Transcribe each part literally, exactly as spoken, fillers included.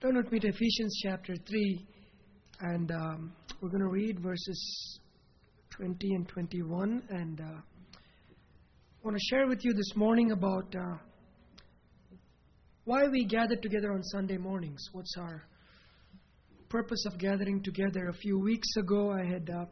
Turn with me to Ephesians chapter three, and um, we're going to read verses twenty and twenty-one. And uh, I want to share with you this morning about uh, why we gather together on Sunday mornings. What's our purpose of gathering together? A few weeks ago, I had uh,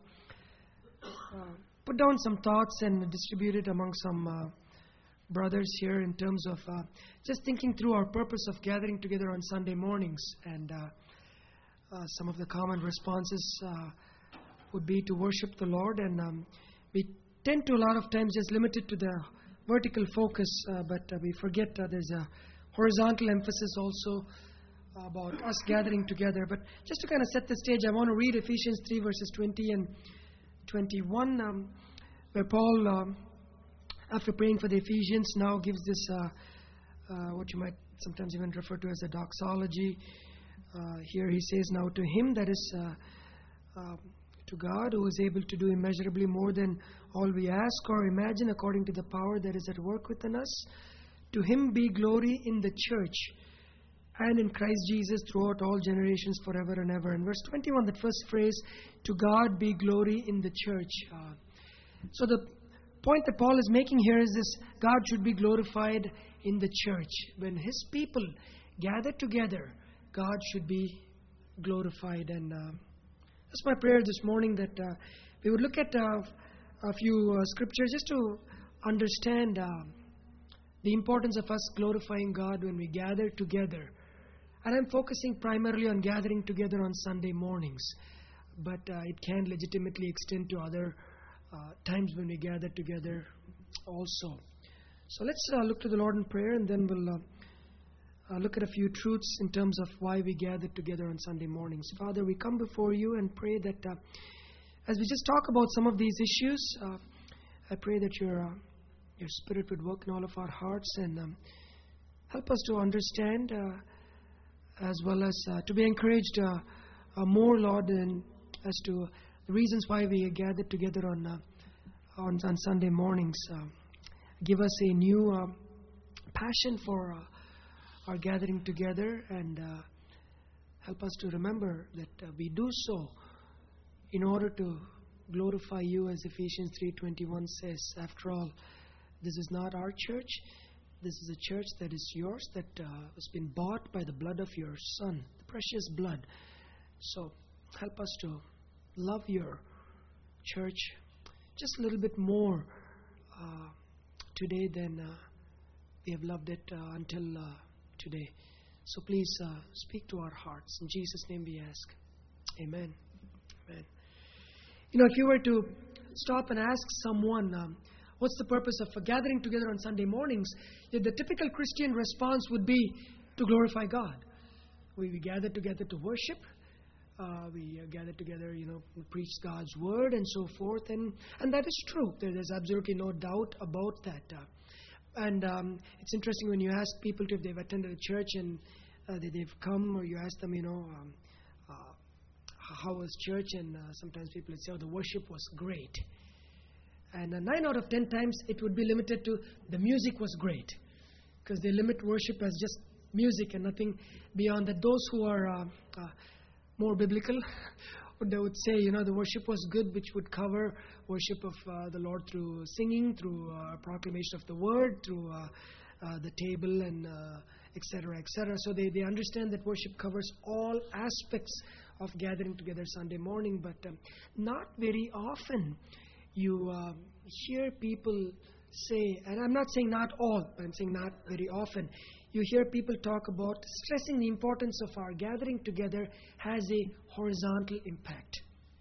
uh, put down some thoughts and distributed among some uh, brothers here in terms of uh, just thinking through our purpose of gathering together on Sunday mornings. And uh, uh, some of the common responses uh, would be to worship the Lord. And um, we tend to a lot of times just limit it to the vertical focus, uh, but uh, we forget uh, there's a horizontal emphasis also about us gathering together. But just to kind of set the stage, I want to read Ephesians three verses twenty and twenty-one, um, where Paul, um, after praying for the Ephesians, now gives this, uh, uh, what you might sometimes even refer to as a doxology. Uh, here he says, now to him, that is uh, uh, to God, who is able to do immeasurably more than all we ask or imagine, according to the power that is at work within us. To him be glory in the church and in Christ Jesus throughout all generations, forever and ever. And verse twenty-one, that first phrase, to God be glory in the church. Uh, so the point that Paul is making here is this: God should be glorified in the church. When His people gather together, God should be glorified. And uh, that's my prayer this morning, that uh, we would look at uh, a few uh, scriptures just to understand uh, the importance of us glorifying God when we gather together. And I'm focusing primarily on gathering together on Sunday mornings, but uh, it can legitimately extend to other Uh, times when we gather together also. So let's uh, look to the Lord in prayer, and then we'll uh, uh, look at a few truths in terms of why we gather together on Sunday mornings. Father, we come before you and pray that uh, as we just talk about some of these issues, uh, I pray that your uh, your Spirit would work in all of our hearts and um, help us to understand uh, as well as uh, to be encouraged uh, uh, more, Lord, and as to the reasons why we gather together on uh, on, on Sunday mornings. Uh, give us a new uh, passion for uh, our gathering together, and uh, help us to remember that uh, we do so in order to glorify you, as Ephesians three twenty-one says. After all, this is not our church. This is a church that is yours, that uh, has been bought by the blood of your Son, the precious blood. So help us to love your church just a little bit more uh, today than uh, we have loved it uh, until uh, today. So please uh, speak to our hearts. In Jesus' name we ask. Amen. Amen. You know, if you were to stop and ask someone, um, what's the purpose of uh, gathering together on Sunday mornings, the typical Christian response would be to glorify God. We, we gather together to worship. Uh, we uh, gather together, you know, preach God's word and so forth, and and that is true. There, there's absolutely no doubt about that. Uh, and um, it's interesting when you ask people to, if they've attended a church and uh, they, they've come, or you ask them, you know, um, uh, how was church, and uh, sometimes people would say, oh, the worship was great. And uh, nine out of ten times it would be limited to the music was great, because they limit worship as just music and nothing beyond that. Those who are uh, uh, more biblical, they would say, you know, the worship was good, which would cover worship of uh, the Lord through singing, through uh, proclamation of the word, through uh, uh, the table, and uh, et cetera, et cetera. So they, they understand that worship covers all aspects of gathering together Sunday morning, but um, not very often you uh, hear people say, and I'm not saying not all, but I'm saying not very often, you hear people talk about stressing the importance of our gathering together has a horizontal impact.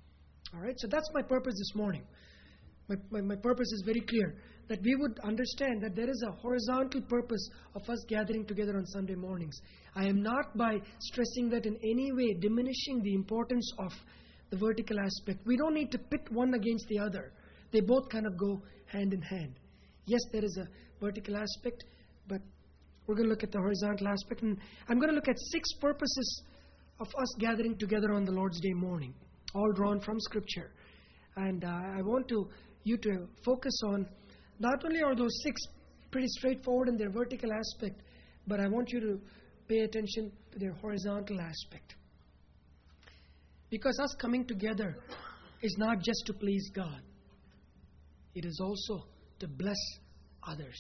All right, so that's my purpose this morning. My, my, my purpose is very clear, that we would understand that there is a horizontal purpose of us gathering together on Sunday mornings. I am not, by stressing that, in any way diminishing the importance of the vertical aspect. We don't need to pit one against the other. They both kind of go hand in hand. Yes, there is a vertical aspect, but we're going to look at the horizontal aspect. And I'm going to look at six purposes of us gathering together on the Lord's Day morning, all drawn from Scripture. And uh, I want to you to focus on, not only are those six pretty straightforward in their vertical aspect, but I want you to pay attention to their horizontal aspect. Because us coming together is not just to please God. It is also to bless others.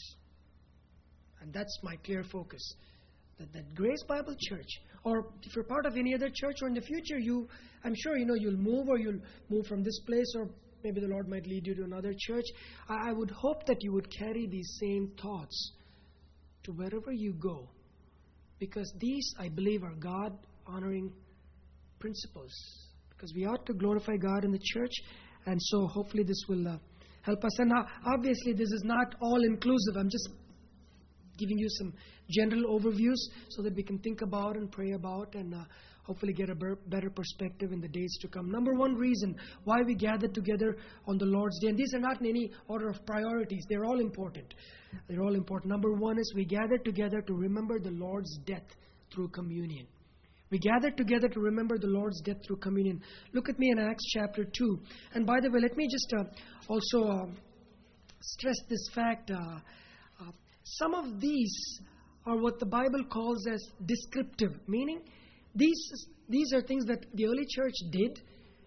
And that's my clear focus. That, that Grace Bible Church, or if you're part of any other church, or in the future, you, I'm sure you know you'll move, or you'll move from this place, or maybe the Lord might lead you to another church. I, I would hope that you would carry these same thoughts to wherever you go. Because these, I believe, are God-honoring principles. Because we ought to glorify God in the church. And so hopefully this will uh, help us. And now, obviously, this is not all-inclusive. I'm just giving you some general overviews so that we can think about and pray about and uh, hopefully get a ber- better perspective in the days to come. Number one reason why we gather together on the Lord's Day, and these are not in any order of priorities. They're all important. They're all important. Number one is we gather together to remember the Lord's death through communion. We gather together to remember the Lord's death through communion. Look at me in Acts chapter two. And by the way, let me just uh, also uh, stress this fact. Uh, uh, some of these are what the Bible calls as descriptive, meaning these, these are things that the early church did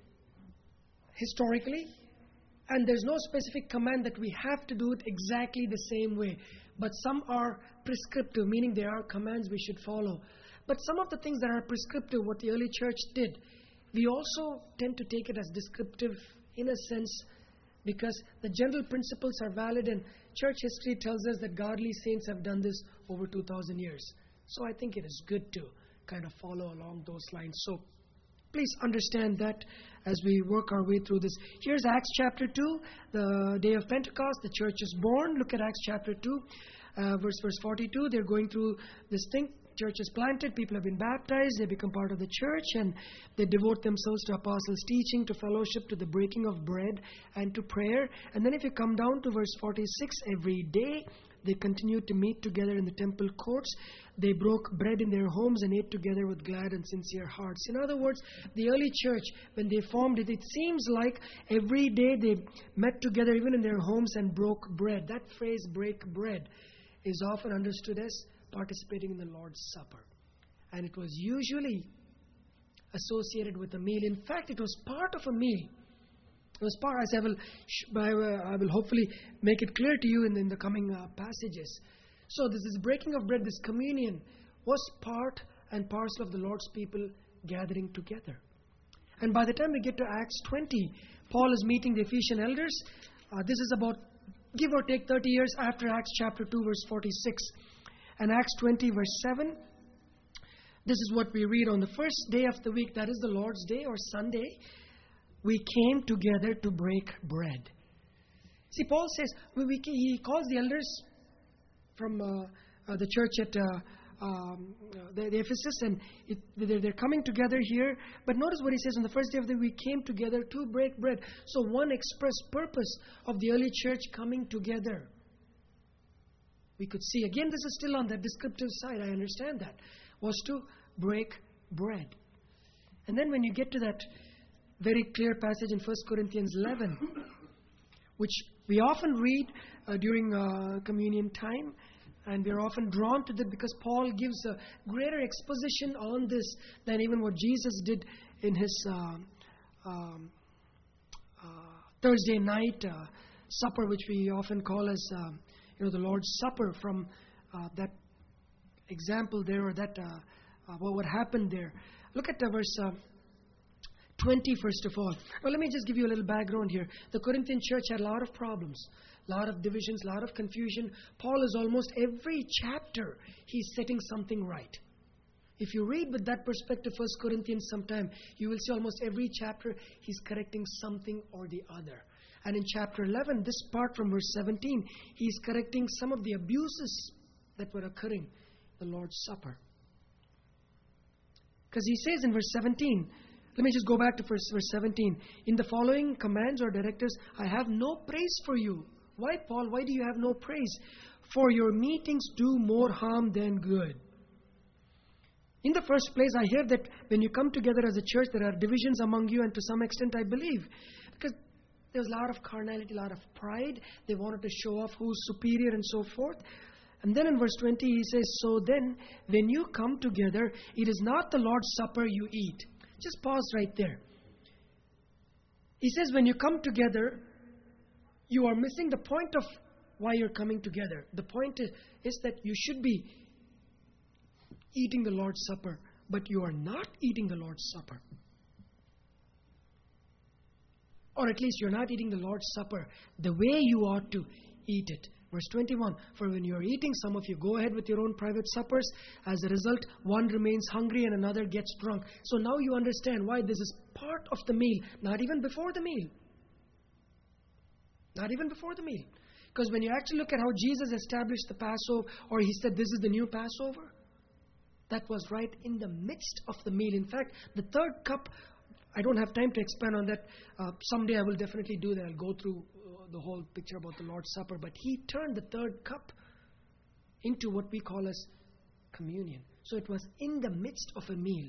historically, and there's no specific command that we have to do it exactly the same way. But some are prescriptive, meaning there are commands we should follow. But some of the things that are prescriptive, what the early church did, we also tend to take it as descriptive in a sense because the general principles are valid, and church history tells us that godly saints have done this over two thousand years. So I think it is good to kind of follow along those lines. So please understand that as we work our way through this. Here's Acts chapter two, the day of Pentecost. The church is born. Look at Acts chapter two, uh, verse verse forty-two. They're going through this thing. Church is planted, people have been baptized, they become part of the church, and they devote themselves to apostles' teaching, to fellowship, to the breaking of bread, and to prayer. And then if you come down to verse forty-six, every day they continued to meet together in the temple courts. They broke bread in their homes and ate together with glad and sincere hearts. In other words, the early church, when they formed it, it seems like every day they met together, even in their homes, and broke bread. That phrase, break bread, is often understood as participating in the Lord's Supper. And it was usually associated with a meal. In fact, it was part of a meal. It was part, as I will, I will hopefully make it clear to you in, in the coming uh, passages. So this is breaking of bread, this communion, was part and parcel of the Lord's people gathering together. And by the time we get to Acts twenty, Paul is meeting the Ephesian elders. Uh, this is about, give or take, thirty years after Acts chapter two, verse forty-six. And Acts twenty, verse seven, this is what we read. On the first day of the week, that is the Lord's Day or Sunday, we came together to break bread. See, Paul says, we, we, he calls the elders from uh, uh, the church at uh, um, the, the Ephesus, and it, they're, they're coming together here. But notice what he says, on the first day of the week, we came together to break bread. So one express purpose of the early church coming together, we could see, again, this is still on the descriptive side, I understand that, was to break bread. And then when you get to that very clear passage in First Corinthians eleven, which we often read uh, during uh, communion time, and we are often drawn to that because Paul gives a greater exposition on this than even what Jesus did in his uh, um, uh, Thursday night uh, supper, which we often call as uh, you know, the Lord's Supper, from uh, that example there, or that uh, uh, what, what happened there. Look at the verse uh, twenty, first of all. Well, let me just give you a little background here. The Corinthian church had a lot of problems, a lot of divisions, a lot of confusion. Paul is almost every chapter, he's setting something right. If you read with that perspective, First Corinthians sometime, you will see almost every chapter he's correcting something or the other. And in chapter eleven, this part from verse seventeen, he's correcting some of the abuses that were occurring in the Lord's Supper. Because he says in verse seventeen, let me just go back to verse, verse seventeen. In the following commands or directives, I have no praise for you. Why, Paul? Why do you have no praise? For your meetings do more harm than good. In the first place, I hear that when you come together as a church, there are divisions among you, and to some extent I believe. Because there was a lot of carnality, a lot of pride. They wanted to show off who's superior and so forth. And then in verse twenty, he says, so then, when you come together, it is not the Lord's Supper you eat. Just pause right there. He says, when you come together, you are missing the point of why you're coming together. The point is, is that you should be eating the Lord's Supper, but you are not eating the Lord's Supper. Or at least you're not eating the Lord's Supper the way you ought to eat it. Verse twenty-one, for when you are eating, some of you go ahead with your own private suppers. As a result, one remains hungry and another gets drunk. So now you understand why this is part of the meal, not even before the meal. Not even before the meal. Because when you actually look at how Jesus established the Passover, or he said this is the new Passover, that was right in the midst of the meal. In fact, the third cup, I don't have time to expand on that. Uh, someday I will definitely do that. I'll go through uh, the whole picture about the Lord's Supper. But he turned the third cup into what we call as communion. So it was in the midst of a meal.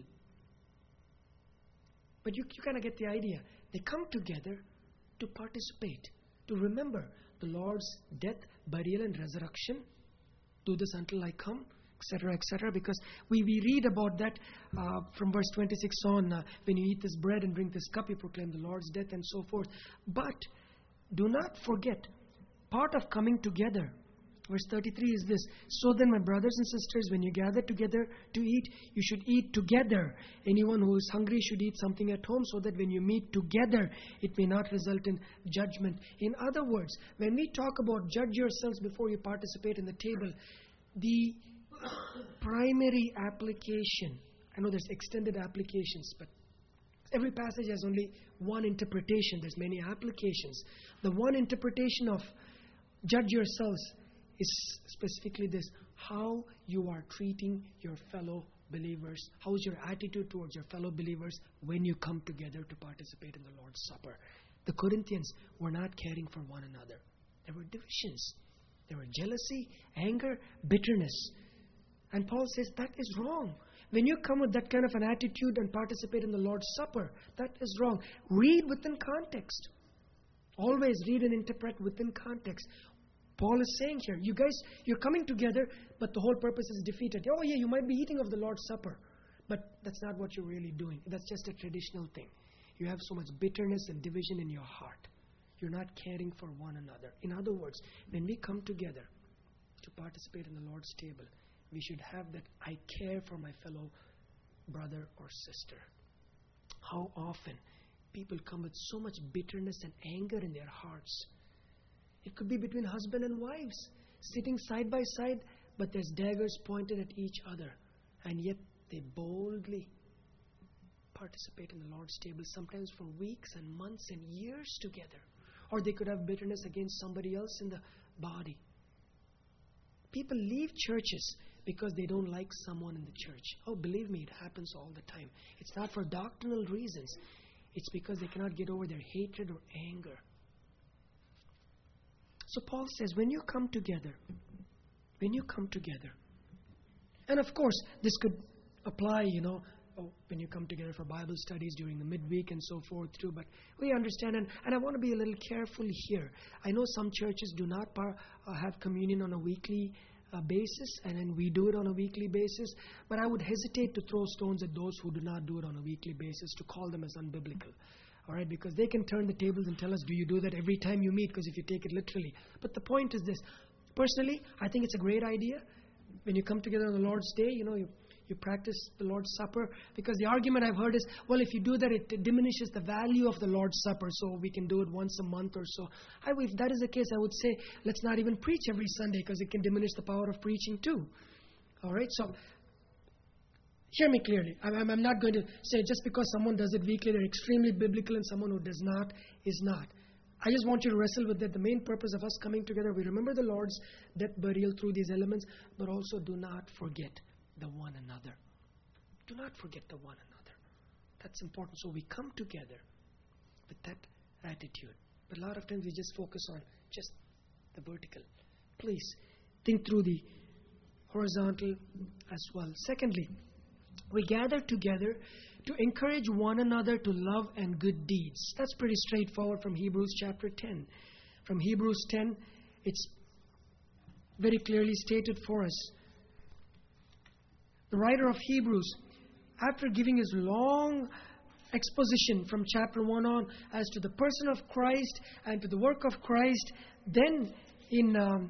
But you, you kind of get the idea. They come together to participate, to remember the Lord's death, burial, and resurrection. Do this until I come, et cetera, et cetera. Because we, we read about that uh, from verse twenty-six on. Uh, when you eat this bread and drink this cup, you proclaim the Lord's death and so forth. But do not forget, part of coming together, verse thirty-three is this. So then, my brothers and sisters, when you gather together to eat, you should eat together. Anyone who is hungry should eat something at home, so that when you meet together, it may not result in judgment. In other words, when we talk about judge yourselves before you participate in the table, the primary application, I know there's extended applications, but every passage has only one interpretation. There's many applications. The one interpretation of judge yourselves is specifically this: how you are treating your fellow believers. How is your attitude towards your fellow believers when you come together to participate in the Lord's Supper? The Corinthians were not caring for one another. There were divisions. There were jealousy, anger, bitterness. And Paul says that is wrong. When you come with that kind of an attitude and participate in the Lord's Supper, that is wrong. Read within context. Always read and interpret within context. Paul is saying here, you guys, you're coming together, but the whole purpose is defeated. Oh yeah, you might be eating of the Lord's Supper, but that's not what you're really doing. That's just a traditional thing. You have so much bitterness and division in your heart. You're not caring for one another. In other words, when we come together to participate in the Lord's table, we should have that I care for my fellow brother or sister. How often people come with so much bitterness and anger in their hearts. It could be between husband and wives, sitting side by side, but there's daggers pointed at each other. And yet they boldly participate in the Lord's table, sometimes for weeks and months and years together. Or they could have bitterness against somebody else in the body. People leave churches because they don't like someone in the church. Oh, believe me, it happens all the time. It's not for doctrinal reasons. It's because they cannot get over their hatred or anger. So Paul says, when you come together, when you come together, and of course, this could apply, you know, oh, when you come together for Bible studies during the midweek and so forth too, but we understand, and, and I want to be a little careful here. I know some churches do not par, uh, have communion on a weekly uh, basis, and then we do it on a weekly basis, but I would hesitate to throw stones at those who do not do it on a weekly basis, to call them as unbiblical. All right, because they can turn the tables and tell us, do you do that every time you meet? Because if you take it literally. But the point is this. Personally, I think it's a great idea. When you come together on the Lord's Day, you know, you, you practice the Lord's Supper. Because the argument I've heard is, well, if you do that, it, it diminishes the value of the Lord's Supper. So we can do it once a month or so. I, if that is the case, I would say, let's not even preach every Sunday, because it can diminish the power of preaching too. All right, so hear me clearly. I'm, I'm not going to say just because someone does it weekly, they're extremely biblical, and someone who does not is not. I just want you to wrestle with that. The main purpose of us coming together, we remember the Lord's death, burial through these elements, but also do not forget the one another. Do not forget the one another. That's important. So we come together with that attitude. But a lot of times we just focus on just the vertical. Please think through the horizontal as well. Secondly, we gather together to encourage one another to love and good deeds. That's pretty straightforward from Hebrews chapter ten. From Hebrews ten, it's very clearly stated for us. The writer of Hebrews, after giving his long exposition from chapter one on as to the person of Christ and to the work of Christ, then in um,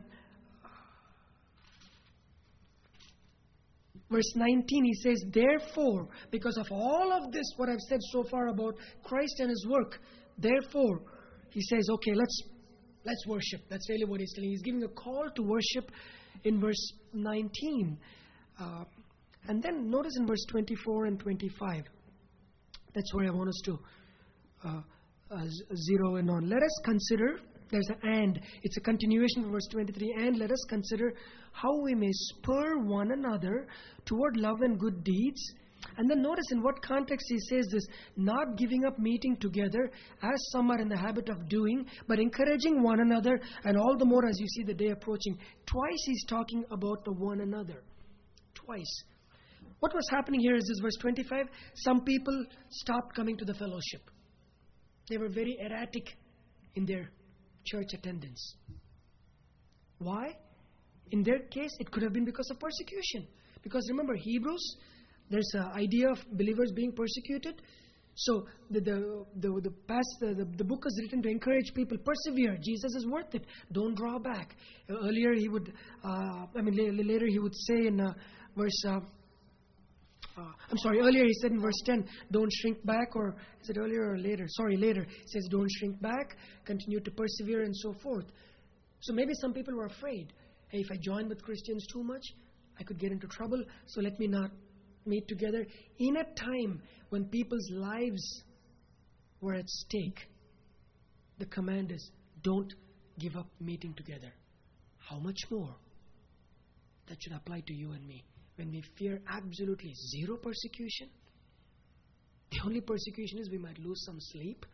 verse nineteen he says, therefore, because of all of this, what I've said so far about Christ and His work, therefore, he says, okay, let's let's worship. That's really what he's telling. He's giving a call to worship in verse nineteen. Uh, and then notice in verse twenty-four and twenty-five. That's where I want us to uh, uh, zero in on. Let us consider, there's an and. It's a continuation of verse twenty-three. And let us consider how we may spur one another toward love and good deeds. And then notice in what context he says this, not giving up meeting together as some are in the habit of doing, but encouraging one another, and all the more as you see the day approaching. Twice he's talking about the one another. Twice. What was happening here is this verse twenty-five. Some people stopped coming to the fellowship. They were very erratic in their church attendance. Why? In their case, it could have been because of persecution. Because remember, Hebrews, there's an idea of believers being persecuted. So the the the the, past, the, the, the book is written to encourage people, persevere. Jesus is worth it. Don't draw back. Uh, earlier he would, uh, I mean la- later he would say in uh, verse, uh, uh, I'm sorry, earlier he said in verse ten, don't shrink back, or is it earlier or later? Sorry, later. He says don't shrink back, continue to persevere and so forth. So maybe some people were afraid. Hey, if I join with Christians too much, I could get into trouble, so let me not meet together. In a time when people's lives were at stake, the command is, don't give up meeting together. How much more? That should apply to you and me. When we fear absolutely zero persecution, the only persecution is we might lose some sleep,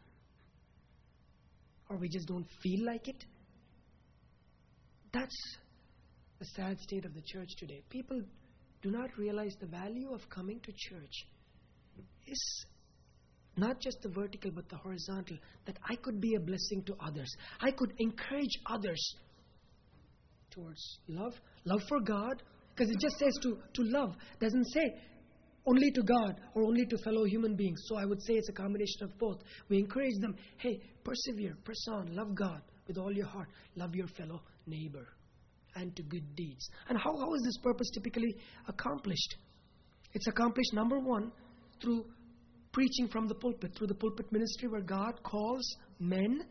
or we just don't feel like it. That's the sad state of the church today. People do not realize the value of coming to church is not just the vertical but the horizontal, that I could be a blessing to others. I could encourage others towards love, love for God, because it just says to, to love. It doesn't say only to God or only to fellow human beings. So I would say it's a combination of both. We encourage them, hey, persevere, press on, love God with all your heart, love your fellow neighbor, and to good deeds. And how, how is this purpose typically accomplished? It's accomplished, number one, through preaching from the pulpit, through the pulpit ministry where God calls men.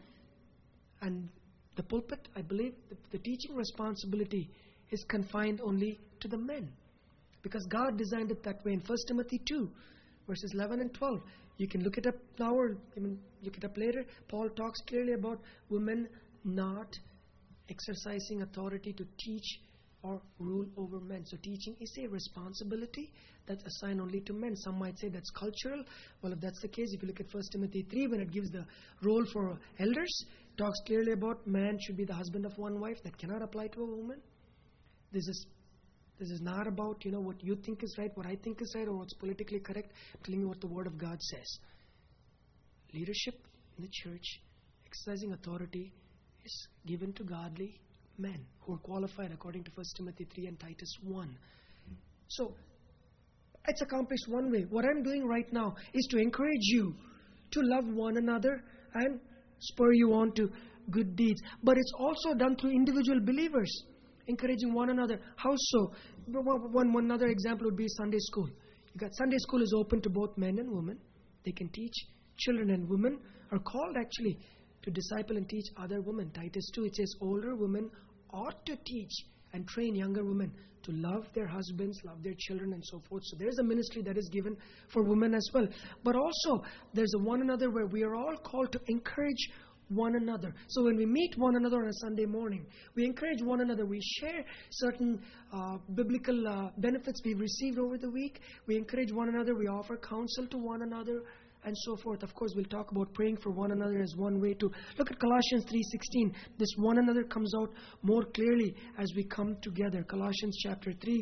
And the pulpit, I believe, the, the teaching responsibility is confined only to the men, because God designed it that way. In First Timothy two, verses eleven and twelve, you can look it up now or even look it up later. Paul talks clearly about women not exercising authority to teach or rule over men. So teaching is a responsibility that's assigned only to men. Some might say that's cultural. Well, if that's the case, if you look at First Timothy three, when it gives the role for elders, it talks clearly about man should be the husband of one wife. That cannot apply to a woman. This is this is not about, you know, what you think is right, what I think is right, or what's politically correct. I'm telling you what the Word of God says. Leadership in the church, exercising authority, is given to godly men who are qualified according to First Timothy three and Titus one. So, it's accomplished one way. What I'm doing right now is to encourage you to love one another and spur you on to good deeds. But it's also done through individual believers, encouraging one another. How so? One, one other example would be Sunday school. You got Sunday school is open to both men and women. They can teach. Children and women are called actually to disciple and teach other women. Titus two, it says older women ought to teach and train younger women to love their husbands, love their children, and so forth. So there's a ministry that is given for women as well. But also, there's a one another where we are all called to encourage one another. So when we meet one another on a Sunday morning, we encourage one another. We share certain uh, biblical uh, benefits we've received over the week. We encourage one another. We offer counsel to one another, and so forth. Of course, we'll talk about praying for one another as one way to look at Colossians three sixteen. This one another comes out more clearly as we come together. Colossians chapter three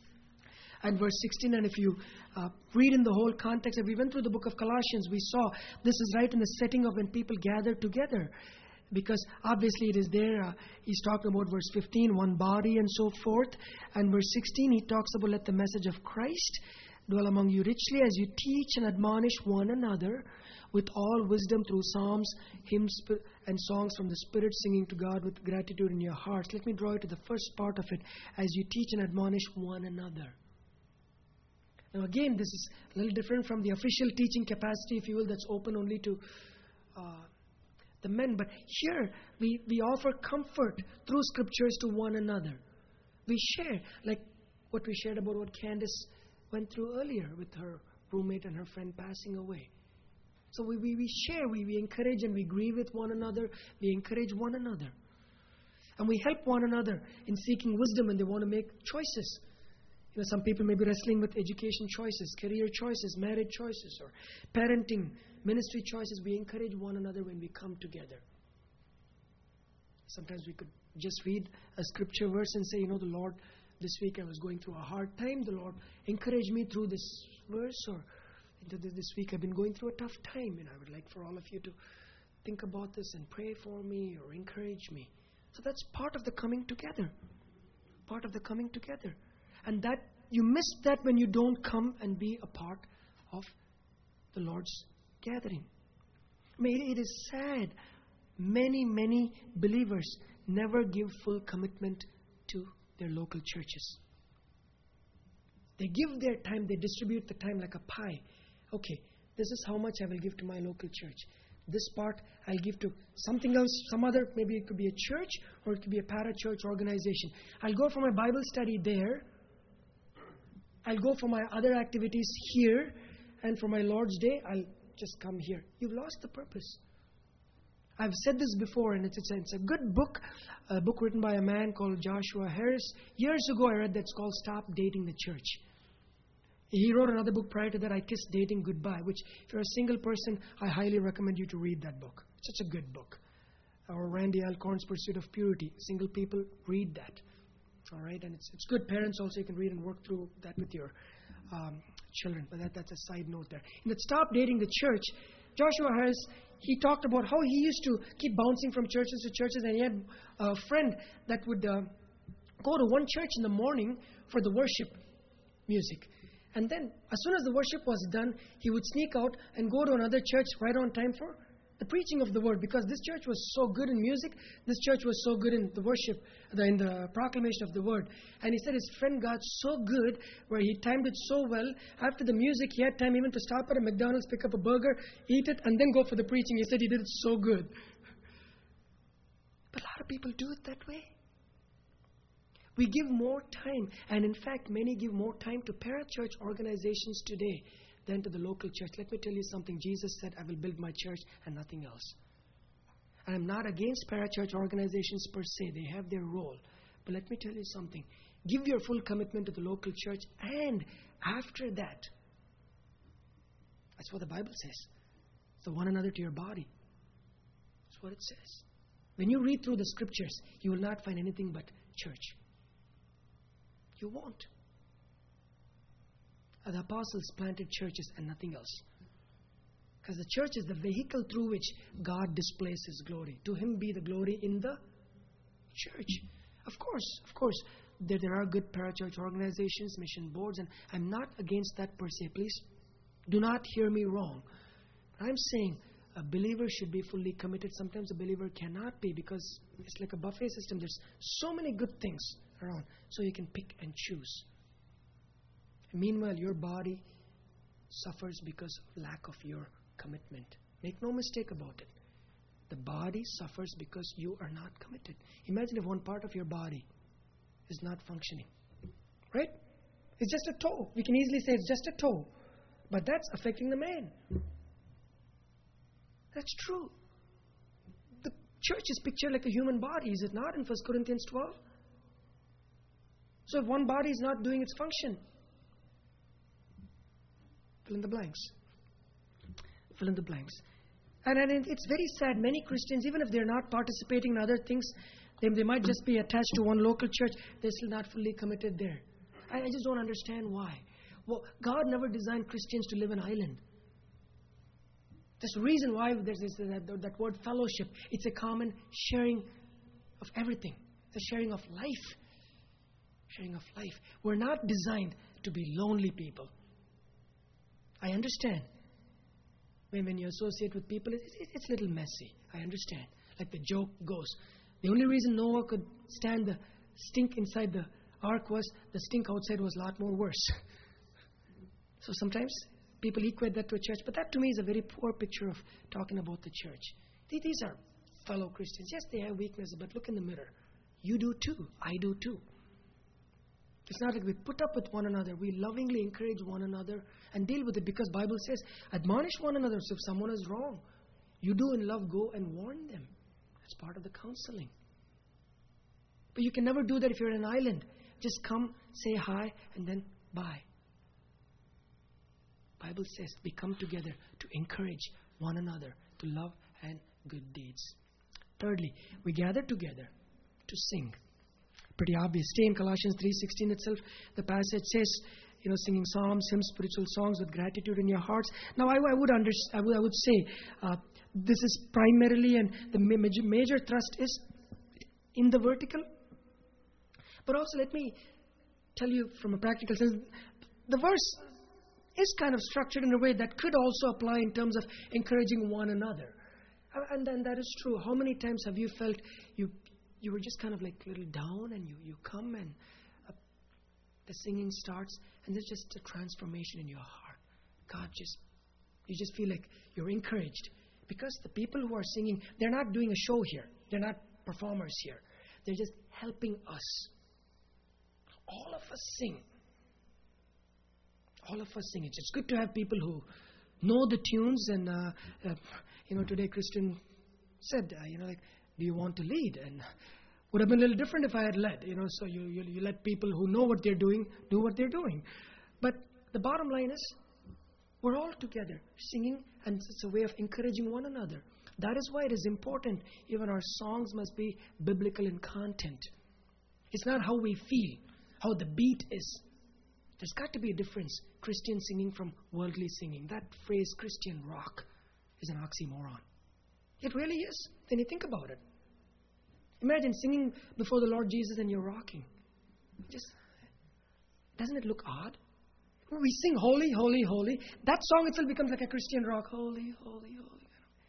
and verse sixteen. And if you uh, read in the whole context, if we went through the book of Colossians, we saw this is right in the setting of when people gather together. Because obviously it is there. Uh, he's talking about verse fifteen, one body and so forth. And verse sixteen, he talks about let the message of Christ dwell among you richly as you teach and admonish one another with all wisdom through psalms, hymns, and songs from the Spirit, singing to God with gratitude in your hearts. Let me draw you to the first part of it, as you teach and admonish one another. Now again, this is a little different from the official teaching capacity, if you will, that's open only to uh, the men. But here, we, we offer comfort through Scriptures to one another. We share, like what we shared about what Candace went through earlier with her roommate and her friend passing away. So we, we, we share, we, we encourage and we grieve with one another. We encourage one another. And we help one another in seeking wisdom when they want to make choices. You know, some people may be wrestling with education choices, career choices, marriage choices, or parenting, ministry choices. We encourage one another when we come together. Sometimes we could just read a scripture verse and say, you know, the Lord, this week I was going through a hard time. The Lord encouraged me through this verse, or this week I've been going through a tough time, and I would like for all of you to think about this and pray for me or encourage me. So that's part of the coming together. Part of the coming together. And that you miss that when you don't come and be a part of the Lord's gathering. I mean, it is sad. Many, many believers never give full commitment to their local churches. They give their time, they distribute the time like a pie. Okay, this is how much I will give to my local church. This part I'll give to something else, some other, maybe it could be a church or it could be a para-church organization. I'll go for my Bible study there. I'll go for my other activities here. And for my Lord's Day, I'll just come here. You've lost the purpose. I've said this before, and it's, it's, a, it's a good book, a book written by a man called Joshua Harris. Years ago, I read that. It's called Stop Dating the Church. He wrote another book prior to that, I Kissed Dating Goodbye, which if you're a single person, I highly recommend you to read that book. It's such a good book. Or Randy Alcorn's Pursuit of Purity. Single people, read that. All right, and it's it's good. Parents also, you can read and work through that with your um, children. But that, that's a side note there. In that Stop Dating the Church, Joshua Harris, he talked about how he used to keep bouncing from churches to churches, and he had a friend that would uh, go to one church in the morning for the worship music. And then, as soon as the worship was done, he would sneak out and go to another church right on time for the preaching of the word. Because this church was so good in music, this church was so good in the worship, in the proclamation of the word. And he said his friend got so good, where he timed it so well. After the music, he had time even to stop at a McDonald's, pick up a burger, eat it, and then go for the preaching. He said he did it so good. But a lot of people do it that way. We give more time, and in fact, many give more time to para-church organizations today than to the local church. Let me tell you something. Jesus said, I will build my church and nothing else. And I'm not against para-church organizations per se. They have their role. But let me tell you something. Give your full commitment to the local church, and after that, that's what the Bible says. So one another to your body. That's what it says. When you read through the scriptures, you will not find anything but church. You won't. The apostles planted churches and nothing else. Because the church is the vehicle through which God displays His glory. To Him be the glory in the church. Of course, of course, there, there are good parachurch organizations, mission boards, and I'm not against that per se. Please do not hear me wrong. I'm saying a believer should be fully committed. Sometimes a believer cannot be, because it's like a buffet system. There's so many good things around, so you can pick and choose. Meanwhile, your body suffers because of lack of your commitment. Make no mistake about it. The body suffers because you are not committed. Imagine if one part of your body is not functioning. Right? It's just a toe. We can easily say it's just a toe. But that's affecting the man. That's true. The church is pictured like a human body, is it not, in First Corinthians twelve? So if one body is not doing its function, fill in the blanks. Fill in the blanks. And, and it's very sad. Many Christians, even if they're not participating in other things, they, they might just be attached to one local church. They're still not fully committed there. I, I just don't understand why. Well, God never designed Christians to live in an island. There's a reason why there's this, that, that word fellowship. It's a common sharing of everything. It's a sharing of life. Sharing of life. We're not designed to be lonely people. I understand. When, when you associate with people, it, it, it's a little messy. I understand. Like the joke goes. The only reason Noah could stand the stink inside the ark was the stink outside was a lot more worse. So sometimes people equate that to a church, but that to me is a very poor picture of talking about the church. These are fellow Christians. Yes, they have weaknesses, but look in the mirror. You do too. I do too. It's not like we put up with one another. We lovingly encourage one another and deal with it, because Bible says, admonish one another. So if someone is wrong, you do in love go and warn them. That's part of the counseling. But you can never do that if you're in an island. Just come, say hi, and then bye. Bible says we come together to encourage one another to love and good deeds. Thirdly, we gather together to sing. Pretty obvious. Stay in Colossians three sixteen itself. The passage says, you know, singing psalms, hymns, spiritual songs with gratitude in your hearts. Now, I, I would under, I would, I would say uh, this is primarily, and the major, major thrust is in the vertical. But also, let me tell you from a practical sense, the verse is kind of structured in a way that could also apply in terms of encouraging one another. And, and that is true. How many times have you felt you you were just kind of like a little down, and you, you come and uh, the singing starts, and there's just a transformation in your heart. God just, you just feel like you're encouraged. Because the people who are singing, they're not doing a show here. They're not performers here. They're just helping us. All of us sing. All of us sing. It's just good to have people who know the tunes. And, uh, uh, you know, today Christian said, uh, you know, like, do you want to lead? And would have been a little different if I had led. You know, so you, you, you let people who know what they're doing do what they're doing. But the bottom line is, we're all together singing, and it's a way of encouraging one another. That is why it is important. Even our songs must be biblical in content. It's not how we feel, how the beat is. There's got to be a difference. Christian singing from worldly singing. That phrase, Christian rock, is an oxymoron. It really is. Then you think about it. Imagine singing before the Lord Jesus and you're rocking. Just, doesn't it look odd? We sing holy, holy, holy. That song itself becomes like a Christian rock. Holy, holy, holy.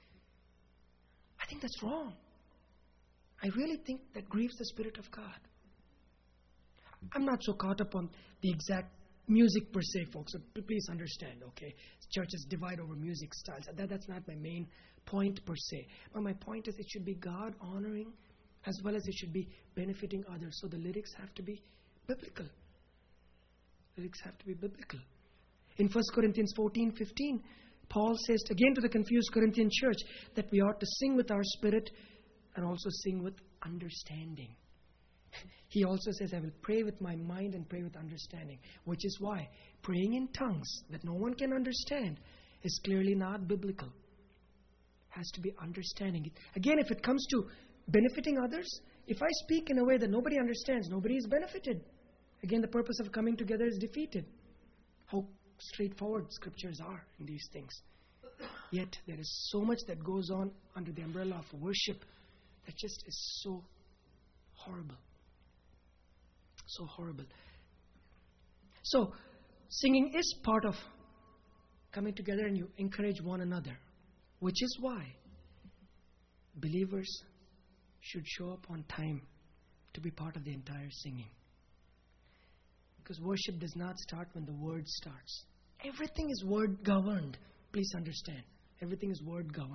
I think that's wrong. I really think that grieves the Spirit of God. I'm not so caught up on the exact music per se, folks. So please understand, okay? Churches divide over music styles. That, that's not my main point per se. But my point is it should be God-honoring as well as it should be benefiting others. So the lyrics have to be biblical. Lyrics have to be biblical. In First Corinthians fourteen fifteen, Paul says again to the confused Corinthian church that we ought to sing with our spirit and also sing with understanding. He also says, I will pray with my mind and pray with understanding, which is why praying in tongues that no one can understand is clearly not biblical. Has to be understanding. Again, if it comes to benefiting others, if I speak in a way that nobody understands, nobody is benefited. Again, the purpose of coming together is defeated. How straightforward scriptures are in these things. Yet, there is so much that goes on under the umbrella of worship that just is so horrible. So horrible. So, singing is part of coming together, and you encourage one another. Which is why believers should show up on time to be part of the entire singing. Because worship does not start when the word starts. Everything is word governed. Please understand. Everything is word governed.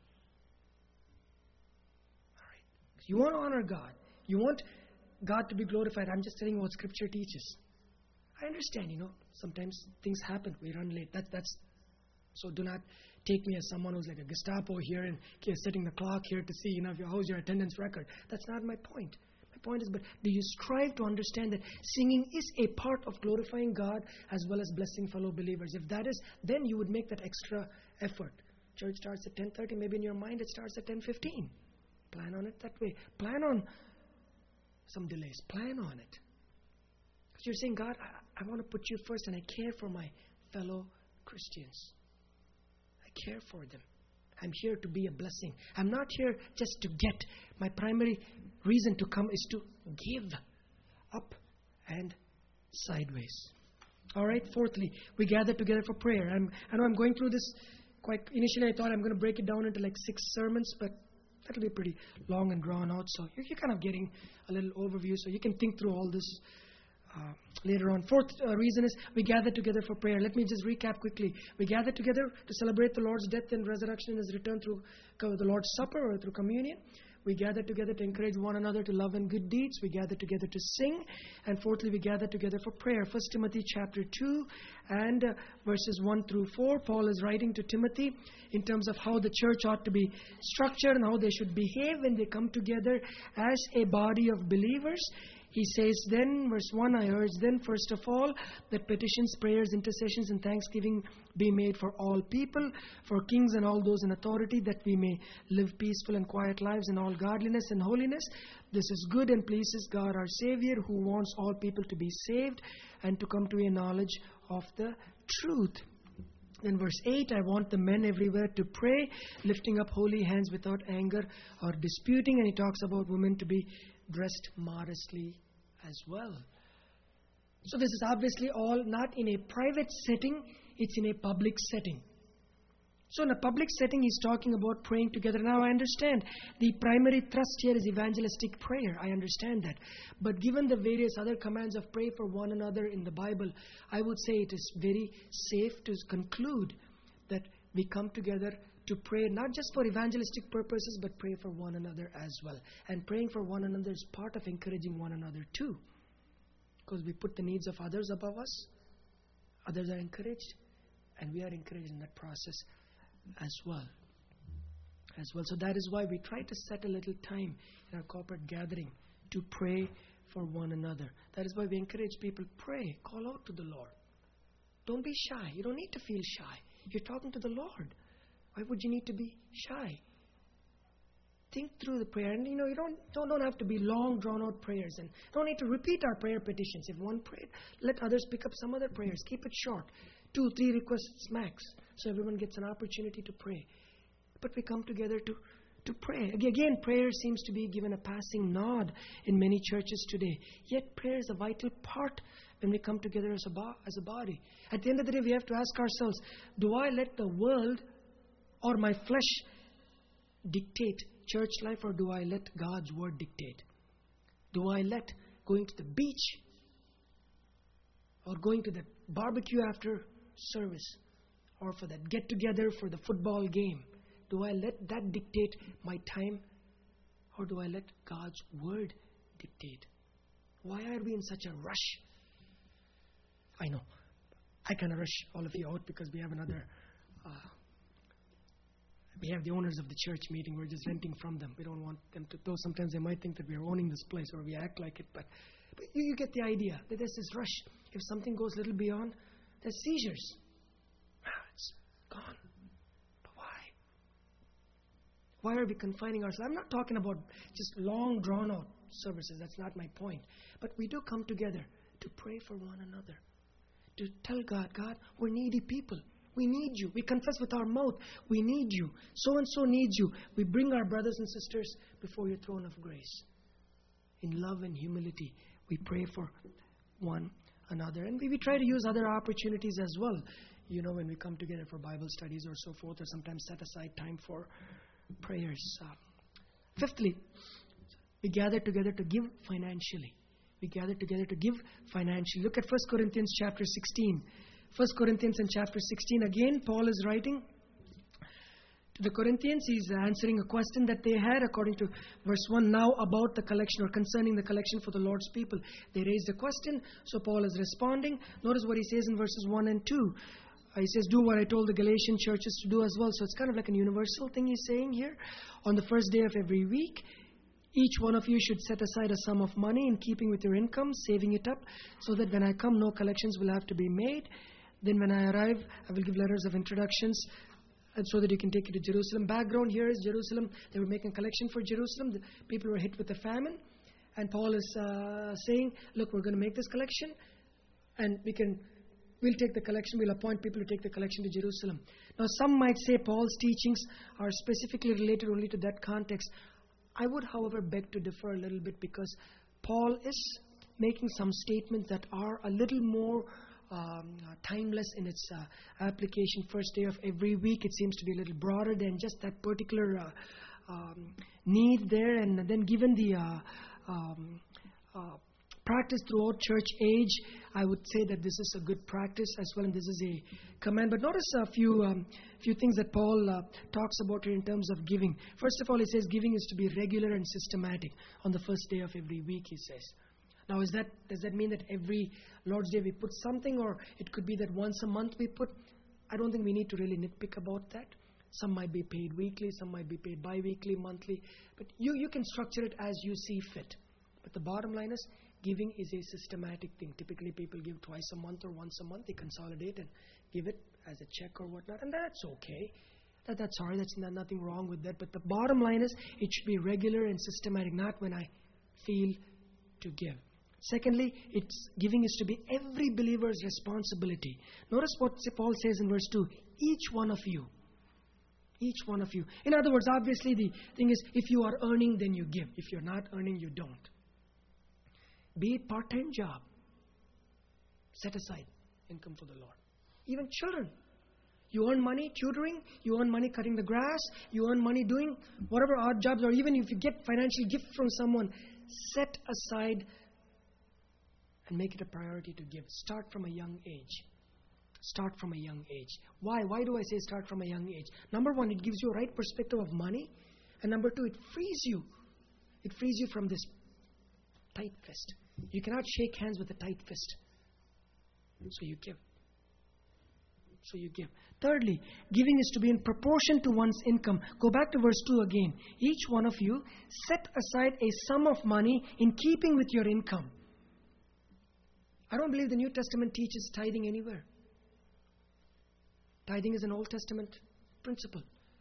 All right. You want to honor God. You want God to be glorified. I'm just telling you what Scripture teaches. I understand, you know, sometimes things happen. We run late. That, that's so do not take me as someone who's like a Gestapo here and setting the clock here to see, you know, if your, how's your attendance record. That's not my point. My point is, but do you strive to understand that singing is a part of glorifying God as well as blessing fellow believers? If that is, then you would make that extra effort. Church starts at ten thirty. Maybe in your mind it starts at ten fifteen. Plan on it that way. Plan on some delays. Plan on it. Because you're saying, God, I, I want to put you first, and I care for my fellow Christians. I care for them. I'm here to be a blessing. I'm not here just to get. My primary reason to come is to give up and sideways. All right, fourthly, we gather together for prayer. I'm, I know I'm going through this quite, initially I thought I'm going to break it down into like six sermons, but that'll be pretty long and drawn out. So you're, you're kind of getting a little overview, so you can think through all this uh, later on. Fourth uh, reason is we gather together for prayer. Let me just recap quickly. We gather together to celebrate the Lord's death and resurrection and His return through the Lord's Supper or through communion. We gather together to encourage one another to love and good deeds. We gather together to sing. And fourthly, we gather together for prayer. First Timothy chapter two and uh, verses one through four. Paul is writing to Timothy in terms of how the church ought to be structured and how they should behave when they come together as a body of believers. He says then, verse one, I urge then, first of all, that petitions, prayers, intercessions, and thanksgiving be made for all people, for kings and all those in authority, that we may live peaceful and quiet lives in all godliness and holiness. This is good and pleases God our Savior, who wants all people to be saved and to come to a knowledge of the truth. In verse eight, I want the men everywhere to pray, lifting up holy hands without anger or disputing. And he talks about women to be dressed modestly as well. So this is obviously all not in a private setting, it's in a public setting. So in a public setting, he's talking about praying together. Now I understand the primary thrust here is evangelistic prayer. I understand that. But given the various other commands of pray for one another in the Bible, I would say it is very safe to conclude that we come together to pray not just for evangelistic purposes, but pray for one another as well. And praying for one another is part of encouraging one another too. Because we put the needs of others above us. Others are encouraged. And we are encouraged in that process as well. As well. So that is why we try to set a little time in our corporate gathering to pray for one another. That is why we encourage people, pray, call out to the Lord. Don't be shy. You don't need to feel shy. You're talking to the Lord. Why would you need to be shy? Think through the prayer. And you know, you don't, don't, don't have to be long, drawn-out prayers. And don't need to repeat our prayer petitions. If one prayed, let others pick up some other prayers. Keep it short. Two, three requests max. So everyone gets an opportunity to pray. But we come together to, to pray. Again, prayer seems to be given a passing nod in many churches today. Yet prayer is a vital part when we come together as a, bo- as a body. At the end of the day, we have to ask ourselves, do I let the world or my flesh dictate church life, or do I let God's word dictate? Do I let going to the beach or going to the barbecue after service or for that get-together for the football game, do I let that dictate my time, or do I let God's word dictate? Why are we in such a rush? I know. I kind of rush all of you out because we have another... Uh, We have the owners of the church meeting. We're just renting from them. We don't want them to, though sometimes they might think that we are owning this place or we act like it. But, but you, you get the idea that there's this rush. If something goes a little beyond, there's seizures. Wow, it's gone. But why? Why are we confining ourselves? I'm not talking about just long, drawn-out services. That's not my point. But we do come together to pray for one another. To tell God, God, we're needy people. We need you. We confess with our mouth, we need you. So-and-so needs you. We bring our brothers and sisters before your throne of grace. In love and humility, we pray for one another. And we, we try to use other opportunities as well. You know, when we come together for Bible studies or so forth, or sometimes set aside time for prayers. Uh, fifthly, we gather together to give financially. We gather together to give financially. Look at First Corinthians chapter sixteen. First Corinthians in chapter sixteen, again, Paul is writing to the Corinthians. He's answering a question that they had according to verse one, now about the collection or concerning the collection for the Lord's people. They raised a question, so Paul is responding. Notice what he says in verses one and two. Uh, he says, do what I told the Galatian churches to do as well. So it's kind of like a universal thing he's saying here. On the first day of every week, each one of you should set aside a sum of money in keeping with your income, saving it up, so that when I come, no collections will have to be made. Then when I arrive, I will give letters of introductions and so that you can take it to Jerusalem. Background here is Jerusalem. They were making a collection for Jerusalem. The people were hit with a famine. And Paul is uh, saying, look, we're going to make this collection. And we can we'll take the collection, we'll appoint people to take the collection to Jerusalem. Now, some might say Paul's teachings are specifically related only to that context. I would, however, beg to differ a little bit, because Paul is making some statements that are a little more um, uh, timeless in its uh, application. First day of every week, it seems to be a little broader than just that particular uh, um, need there. And then given the uh, um, uh, practice throughout church age, I would say that this is a good practice as well, and this is a command. But notice a few um, few things that Paul uh, talks about here in terms of giving. First of all, he says giving is to be regular and systematic on the first day of every week, he says. Now, is that does that mean that every Lord's Day we put something, or it could be that once a month we put? I don't think we need to really nitpick about that. Some might be paid weekly, some might be paid bi-weekly, monthly. But you, you can structure it as you see fit. But the bottom line is, giving is a systematic thing. Typically, people give twice a month or once a month. They consolidate and give it as a check or whatnot. And that's okay. That, that's all right. That's not, nothing wrong with that. But the bottom line is, it should be regular and systematic, not when I feel to give. Secondly, it's giving is to be every believer's responsibility. Notice what Paul says in verse two. Each one of you. Each one of you. In other words, obviously the thing is, if you are earning, then you give. If you're not earning, you don't. Be it part-time job. Set aside income for the Lord. Even children. You earn money tutoring. You earn money cutting the grass. You earn money doing whatever odd jobs. Or even if you get financial gift from someone, set aside and make it a priority to give. Start from a young age. Start from a young age. Why? Why do I say start from a young age? Number one, it gives you a right perspective of money. And number two, it frees you. It frees you from this tight fist. You cannot shake hands with a tight fist. So you give. So you give. Thirdly, giving is to be in proportion to one's income. Go back to verse two again. Each one of you set aside a sum of money in keeping with your income. I don't believe the New Testament teaches tithing anywhere. Tithing is an Old Testament principle.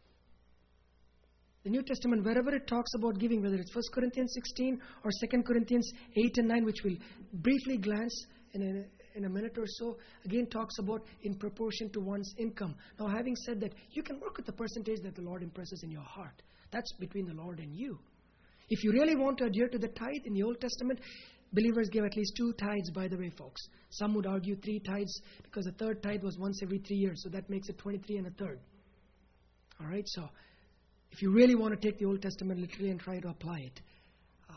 The New Testament, wherever it talks about giving, whether it's First Corinthians sixteen or Second Corinthians eight and nine, which we'll briefly glance in a, in a minute or so, again talks about in proportion to one's income. Now, having said that, you can work with the percentage that the Lord impresses in your heart. That's between the Lord and you. If you really want to adhere to the tithe in the Old Testament, believers gave at least two tithes, by the way, folks. Some would argue three tithes because the third tithe was once every three years. So that makes it twenty-three and a third. All right, so if you really want to take the Old Testament literally and try to apply it, uh,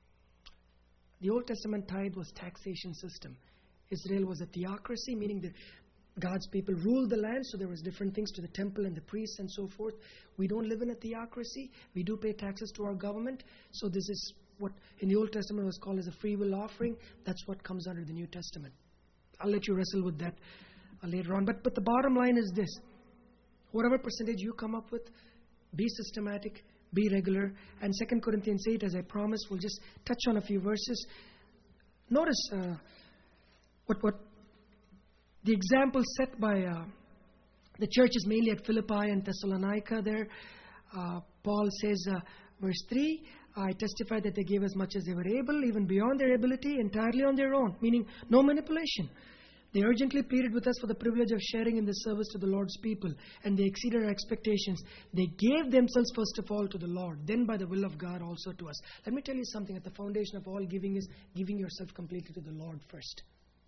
the Old Testament tithe was taxation system. Israel was a theocracy, meaning that God's people ruled the land, so there was different things to the temple and the priests and so forth. We don't live in a theocracy. We do pay taxes to our government. So this is what in the Old Testament was called as a free will offering. That's what comes under the New Testament. I'll let you wrestle with that uh, later on. But, but the bottom line is this. Whatever percentage you come up with, be systematic, be regular. And Second Corinthians eight, as I promised, we'll just touch on a few verses. Notice uh, what what the example set by uh, the churches, mainly at Philippi and Thessalonica there. Uh, Paul says, uh, verse three, I testify that they gave as much as they were able, even beyond their ability, entirely on their own, meaning no manipulation. They urgently pleaded with us for the privilege of sharing in the service to the Lord's people, and they exceeded our expectations. They gave themselves first of all to the Lord, then by the will of God also to us. Let me tell you something. At the foundation of all giving is giving yourself completely to the Lord first.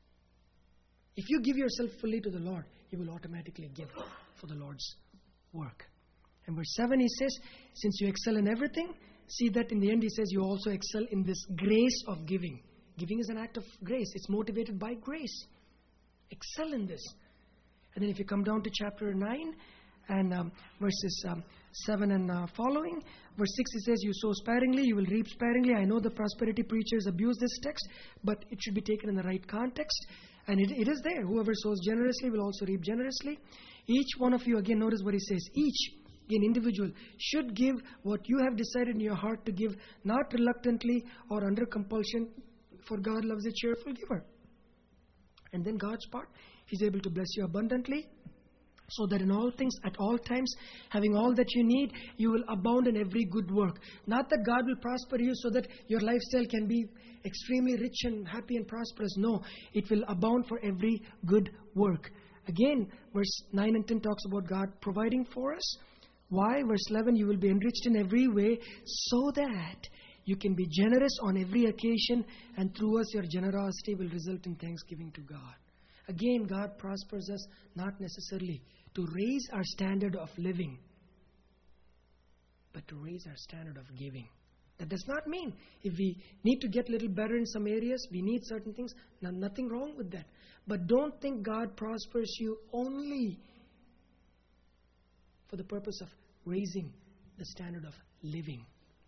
If you give yourself fully to the Lord, you will automatically give for the Lord's work. And verse seven, he says, since you excel in everything, see that in the end, he says, you also excel in this grace of giving. Giving is an act of grace. It's motivated by grace. Excel in this. And then if you come down to chapter nine and um, verses um, seven and uh, following, verse six, he says, you sow sparingly, you will reap sparingly. I know the prosperity preachers abuse this text, but it should be taken in the right context. And it, it is there. Whoever sows generously will also reap generously. Each one of you, again, notice what he says. Each, again, individual, should give what you have decided in your heart to give, not reluctantly or under compulsion, for God loves a cheerful giver. And then God's part, He's able to bless you abundantly so that in all things, at all times, having all that you need, you will abound in every good work. Not that God will prosper you so that your lifestyle can be extremely rich and happy and prosperous. No, it will abound for every good work. Again, verse nine and ten talks about God providing for us. Why? Verse eleven, you will be enriched in every way so that you can be generous on every occasion, and through us your generosity will result in thanksgiving to God. Again, God prospers us not necessarily to raise our standard of living, but to raise our standard of giving. That does not mean if we need to get a little better in some areas, we need certain things. No, nothing wrong with that. But don't think God prospers you only for the purpose of raising the standard of living.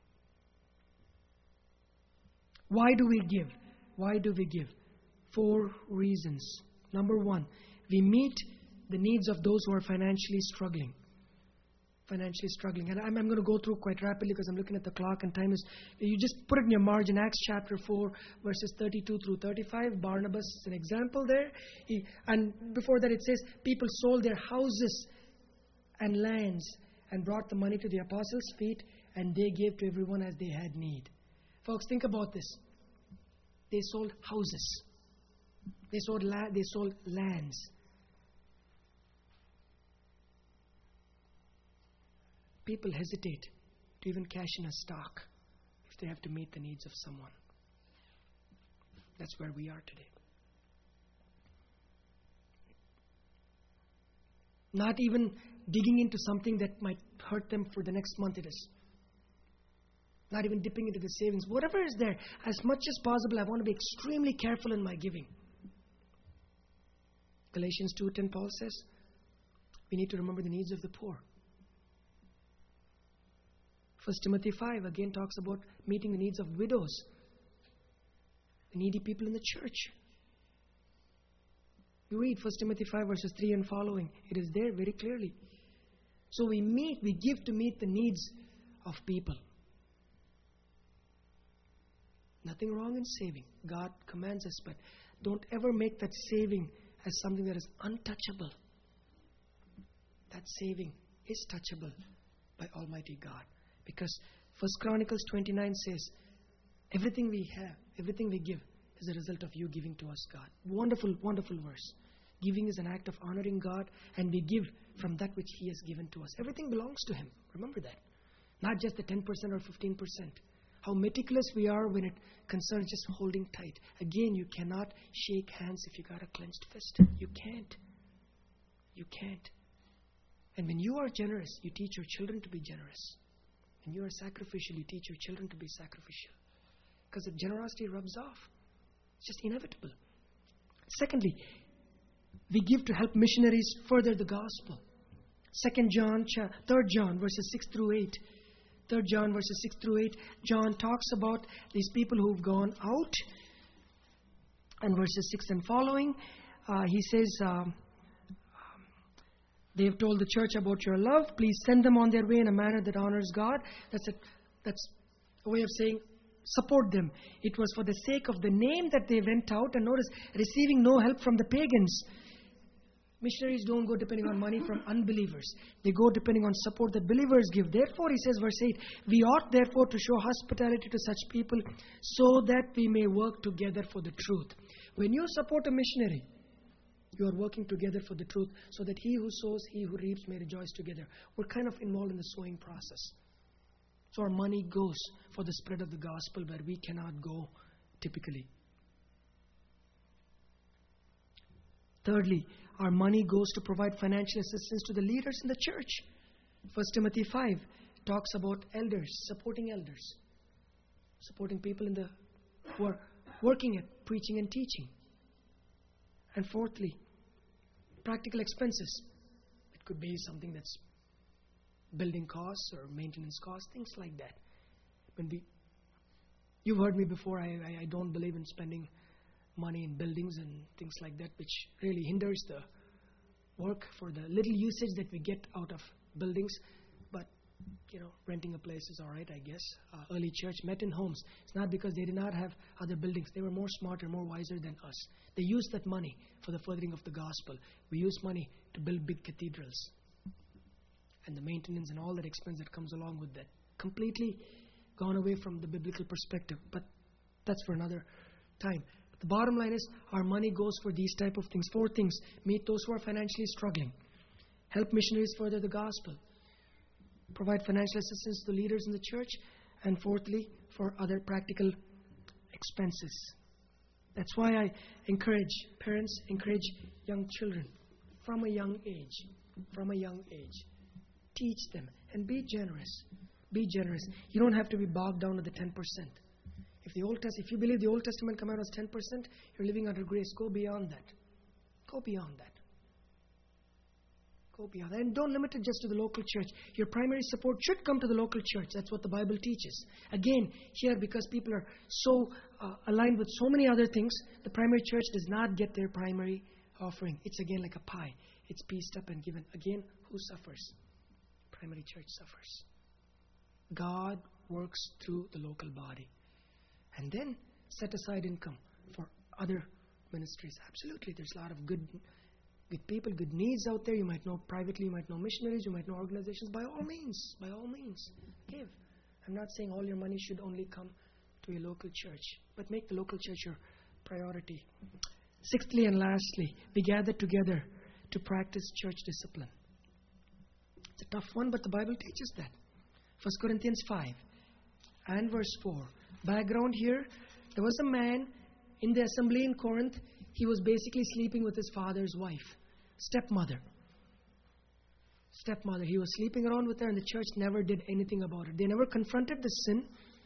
Why do we give? Why do we give? Four reasons. Number one, we meet the needs of those who are financially struggling. Financially struggling. And I'm, I'm going to go through quite rapidly because I'm looking at the clock and time is... You just put it in your margin, Acts chapter four, verses thirty-two through thirty-five. Barnabas is an example there. He, and before that it says, people sold their houses and lands and brought the money to the apostles' feet, and they gave to everyone as they had need. Folks, think about this. They sold houses. They sold, la- they sold lands. People hesitate to even cash in a stock if they have to meet the needs of someone. That's where we are today. Not even digging into something that might hurt them for the next month it is. Not even dipping into the savings. Whatever is there, as much as possible, I want to be extremely careful in my giving. Galatians two ten, Paul says, we need to remember the needs of the poor. First Timothy five again talks about meeting the needs of widows, the needy people in the church. You read First Timothy five verses three and following. It is there very clearly. So we meet, we give to meet the needs of people. Nothing wrong in saving. God commands us, but don't ever make that saving as something that is untouchable. That saving is touchable by Almighty God. Because First Chronicles twenty-nine says, everything we have, everything we give is a result of you giving to us, God. Wonderful, wonderful verse. Giving is an act of honoring God, and we give from that which He has given to us. Everything belongs to Him. Remember that. Not just the ten percent or fifteen percent. How meticulous we are when it concerns just holding tight. Again, you cannot shake hands if you got a clenched fist. You can't. You can't. And when you are generous, you teach your children to be generous. When you are sacrificial, you teach your children to be sacrificial. Because the generosity rubs off. It's just inevitable. Secondly, we give to help missionaries further the gospel. Second John, Third John, verses six through eight. Third John, verses six through eight. John talks about these people who've gone out. And verses six and following, uh, he says, um, they have told the church about your love. Please send them on their way in a manner that honors God. That's a, that's a way of saying, support them. It was for the sake of the name that they went out. And notice, receiving no help from the pagans. Missionaries don't go depending on money from unbelievers. They go depending on support that believers give. Therefore, he says, verse eight, we ought therefore to show hospitality to such people so that we may work together for the truth. When you support a missionary, you are working together for the truth so that he who sows, he who reaps may rejoice together. We're kind of involved in the sowing process. So our money goes for the spread of the gospel where we cannot go typically. Thirdly, our money goes to provide financial assistance to the leaders in the church. First Timothy five talks about elders, supporting elders, supporting people in the who are working at preaching and teaching. And fourthly, practical expenses. It could be something that's building costs or maintenance costs, things like that. When we, you've heard me before, I, I, I don't believe in spending money in buildings and things like that, which really hinders the work for the little usage that we get out of buildings. But you know, renting a place is all right, I guess. Uh, early church met in homes. It's not because they did not have other buildings. They were more smarter, more wiser than us. They used that money for the furthering of the gospel. We use money to build big cathedrals. And the maintenance and all that expense that comes along with that. Completely gone away from the biblical perspective. But that's for another time. The bottom line is our money goes for these type of things. Four things. Meet those who are financially struggling. Help missionaries further the gospel. Provide financial assistance to leaders in the church. And fourthly, for other practical expenses. That's why I encourage parents, encourage young children from a young age. From a young age. Teach them and be generous. Be generous. You don't have to be bogged down to the ten percent. If the Old Test, if you believe the Old Testament command was ten percent, you're living under grace. Go beyond that. Go beyond that. Go beyond that. And don't limit it just to the local church. Your primary support should come to the local church. That's what the Bible teaches. Again, here, because people are so uh, aligned with so many other things, the primary church does not get their primary offering. It's again like a pie. It's pieced up and given. Again, who suffers? Primary church suffers. God works through the local body. And then set aside income for other ministries. Absolutely. There's a lot of good good people, good needs out there. You might know privately, you might know missionaries, you might know organizations. By all means, by all means, give. I'm not saying all your money should only come to your local church, but make the local church your priority. Sixthly and lastly, we gather together to practice church discipline. It's a tough one, but the Bible teaches that. First Corinthians five and verse four. Background here, there was a man in the assembly in Corinth. He was basically sleeping with his father's wife, stepmother. Stepmother. He was sleeping around with her and the church never did anything about it. They never confronted the sin.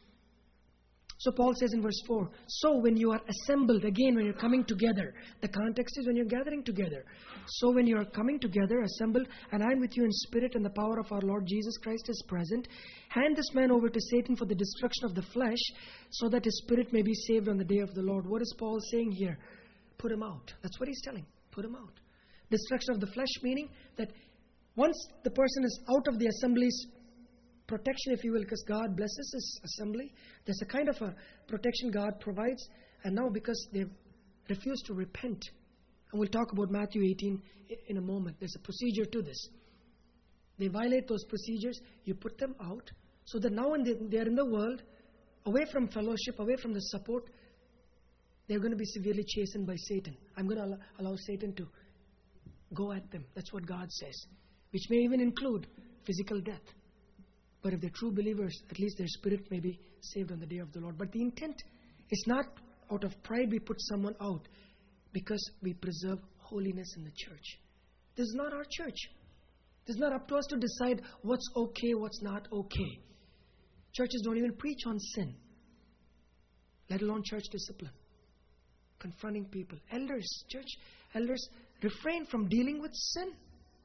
So Paul says in verse four, so when you are assembled, again when you're coming together, the context is when you're gathering together. So when you are coming together, assembled, and I'm with you in spirit and the power of our Lord Jesus Christ is present, hand this man over to Satan for the destruction of the flesh, so that his spirit may be saved on the day of the Lord. What is Paul saying here? Put him out. That's what he's telling. Put him out. Destruction of the flesh, meaning that once the person is out of the assembly's protection, if you will, because God blesses His assembly. There's a kind of a protection God provides. And now because they've refused to repent, and we'll talk about Matthew eighteen in a moment. There's a procedure to this. They violate those procedures. You put them out so that now when they're in the world, away from fellowship, away from the support, they're going to be severely chastened by Satan. I'm going to allow, allow Satan to go at them. That's what God says. Which may even include physical death. But if they're true believers, at least their spirit may be saved on the day of the Lord. But the intent is not out of pride we put someone out, because we preserve holiness in the church. This is not our church. This is not up to us to decide what's okay, what's not okay. Churches don't even preach on sin, let alone church discipline. Confronting people. Elders, church elders, refrain from dealing with sin.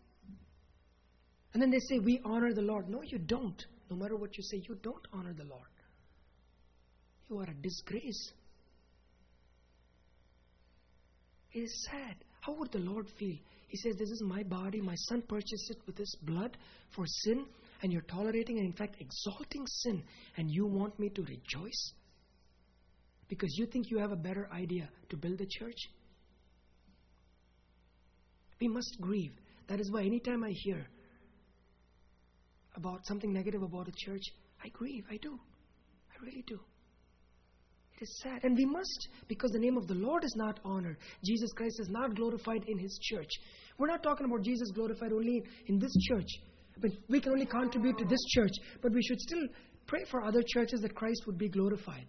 And then they say, we honor the Lord. No, you don't. No matter what you say, you don't honor the Lord. You are a disgrace. It is sad. How would the Lord feel? He says, this is my body. My Son purchased it with His blood for sin. And you're tolerating and in fact exalting sin. And you want me to rejoice? Because you think you have a better idea to build a church? We must grieve. That is why anytime I hear about something negative about a church, I grieve. I do. I really do. It is sad. And we must, because the name of the Lord is not honored. Jesus Christ is not glorified in His church. We're not talking about Jesus glorified only in this church. But we can only contribute to this church. But we should still pray for other churches that Christ would be glorified.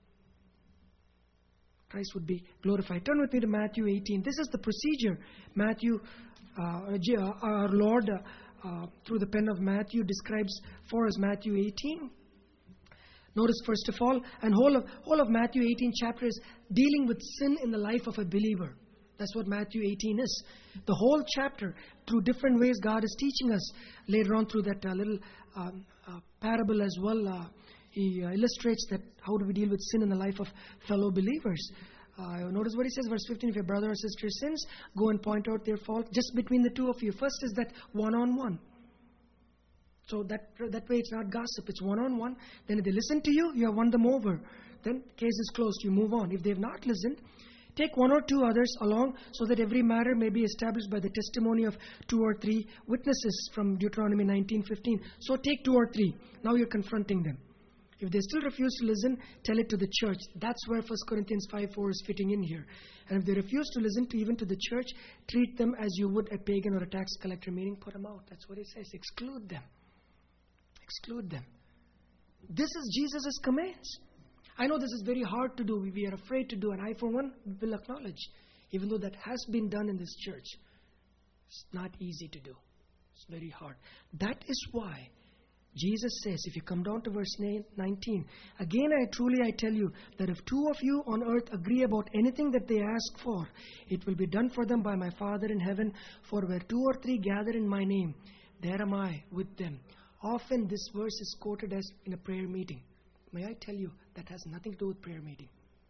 Christ would be glorified. Turn with me to Matthew eighteen. This is the procedure. Matthew, uh, our Lord, uh, Uh, through the pen of Matthew, describes for us Matthew eighteen. Notice first of all, and whole of, whole of Matthew eighteen chapter is dealing with sin in the life of a believer. That's what Matthew eighteen is. The whole chapter, through different ways, God is teaching us. Later on through that uh, little um, uh, parable as well, uh, He uh, illustrates that how do we deal with sin in the life of fellow believers. Uh, notice what He says, verse fifteen, if your brother or sister sins, go and point out their fault just between the two of you. First is that one-on-one. So that that way it's not gossip, it's one-on-one. Then if they listen to you, you have won them over. Then case is closed, you move on. If they have not listened, take one or two others along so that every matter may be established by the testimony of two or three witnesses from Deuteronomy nineteen fifteen. So take two or three. Now you're confronting them. If they still refuse to listen, tell it to the church. That's where First Corinthians five four is fitting in here. And if they refuse to listen to even to the church, treat them as you would a pagan or a tax collector, meaning put them out. That's what it says. Exclude them. Exclude them. This is Jesus' commands. I know this is very hard to do. We are afraid to do, and I, for one, will acknowledge, even though that has been done in this church, it's not easy to do. It's very hard. That is why Jesus says, if you come down to verse nineteen, again I truly I tell you that if two of you on earth agree about anything that they ask for, it will be done for them by my Father in heaven. For where two or three gather in my name, there am I with them. Often this verse is quoted as in a prayer meeting. May I tell you, that has nothing to do with prayer meeting.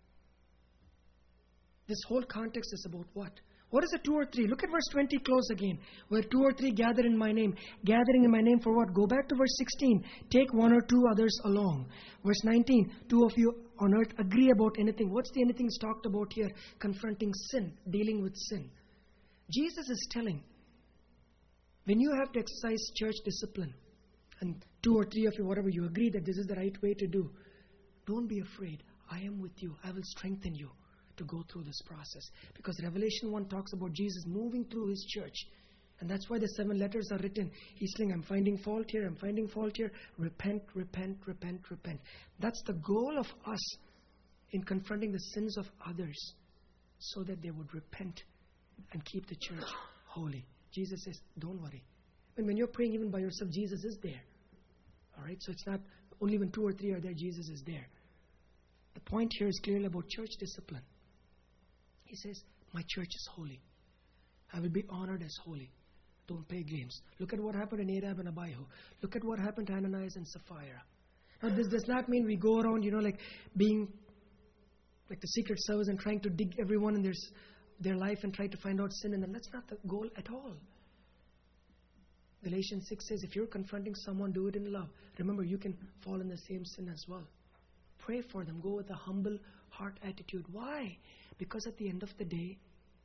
This whole context is about what? What is a two or three? Look at verse twenty close again. Where two or three gather in my name. Gathering in my name for what? Go back to verse sixteen. Take one or two others along. Verse nineteen. Two of you on earth agree about anything. What's the anything is talked about here? Confronting sin. Dealing with sin. Jesus is telling, when you have to exercise church discipline, and two or three of you, whatever, you agree that this is the right way to do, don't be afraid. I am with you. I will strengthen you to go through this process. Because Revelation one talks about Jesus moving through His church. And that's why the seven letters are written. He's saying, I'm finding fault here, I'm finding fault here. Repent, repent, repent, repent. That's the goal of us in confronting the sins of others, so that they would repent and keep the church holy. Jesus says, don't worry. And when you're praying even by yourself, Jesus is there. All right? So it's not only when two or three are there, Jesus is there. The point here is clearly about church discipline. He says, my church is holy. I will be honored as holy. Don't play games. Look at what happened in Nadab and Abihu. Look at what happened to Ananias and Sapphira. Now, this does not mean we go around, you know, like being like the Secret Service and trying to dig everyone in their, their life and try to find out sin in them. That's not the goal at all. Galatians six says, if you're confronting someone, do it in love. Remember, you can fall in the same sin as well. Pray for them. Go with a humble heart attitude. Why? Because at the end of the day,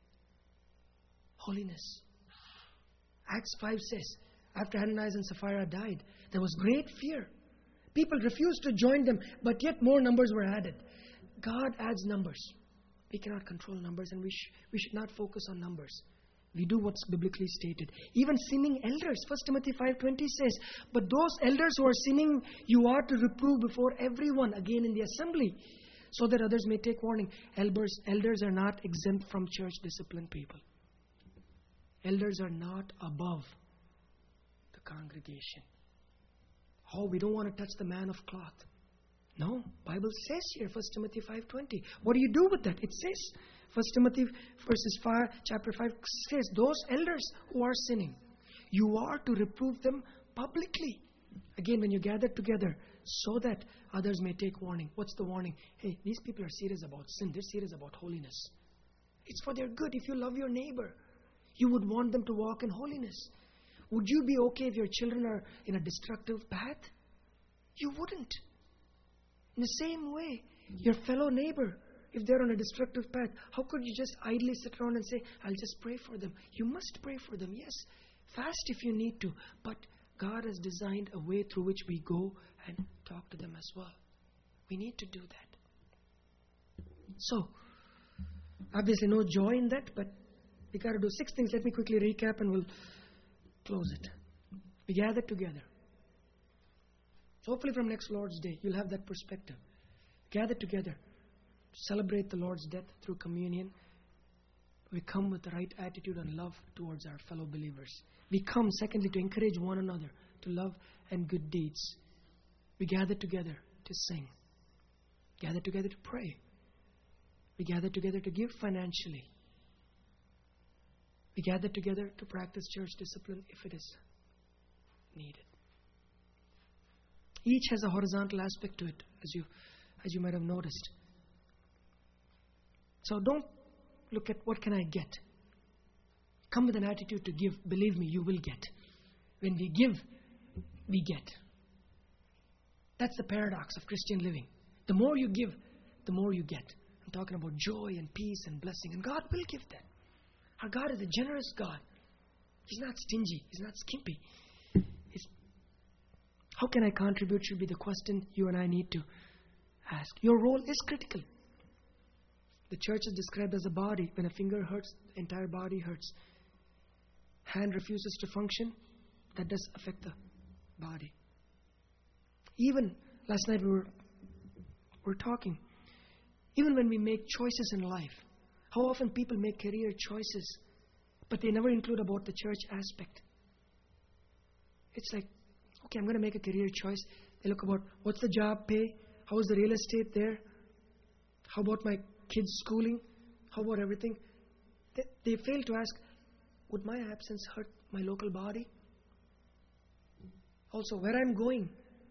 holiness. Acts five says, after Ananias and Sapphira died, there was great fear. People refused to join them, but yet more numbers were added. God adds numbers. We cannot control numbers, and we, sh- we should not focus on numbers. We do what's biblically stated. Even sinning elders, First Timothy five twenty says, but those elders who are sinning, you are to reprove before everyone, again in the assembly, so that others may take warning. Elders, elders are not exempt from church discipline, people. Elders are not above the congregation. Oh, we don't want to touch the man of cloth. No, Bible says here, First Timothy five twenty. What do you do with that? It says, First Timothy verses five, chapter five says, those elders who are sinning, you are to reprove them publicly. Again, when you gather together, so that others may take warning. What's the warning? Hey, these people are serious about sin. They're serious about holiness. It's for their good. If you love your neighbor, you would want them to walk in holiness. Would you be okay if your children are in a destructive path? You wouldn't. In the same way, your fellow neighbor, if they're on a destructive path, how could you just idly sit around and say, I'll just pray for them? You must pray for them, yes. Fast if you need to. But God has designed a way through which we go and talk to them as well. We need to do that. So, obviously no joy in that, but we got to do six things. Let me quickly recap and we'll close it. We gather together. Hopefully from next Lord's Day, you'll have that perspective. Gather together. Celebrate the Lord's death through communion. We come with the right attitude and love towards our fellow believers. We come, secondly, to encourage one another to love and good deeds. We gather together to sing. Gather together to pray. We gather together to give financially. We gather together to practice church discipline if it is needed. Each has a horizontal aspect to it, as you, as you might have noticed. So don't look at what can I get. Come with an attitude to give. Believe me, you will get. When we give, we get. That's the paradox of Christian living. The more you give, the more you get. I'm talking about joy and peace and blessing. And God will give that. Our God is a generous God. He's not stingy. He's not skimpy. He's, how can I contribute should be the question you and I need to ask. Your role is critical. The church is described as a body. When a finger hurts, the entire body hurts. Hand refuses to function, that does affect the body. Even last night we were, we were talking. Even when we make choices in life, how often people make career choices, but they never include about the church aspect. It's like, okay, I'm going to make a career choice. They look about what's the job pay, how is the real estate there, how about my kids' schooling, how about everything. They, they fail to ask, would my absence hurt my local body? Also, where I'm going,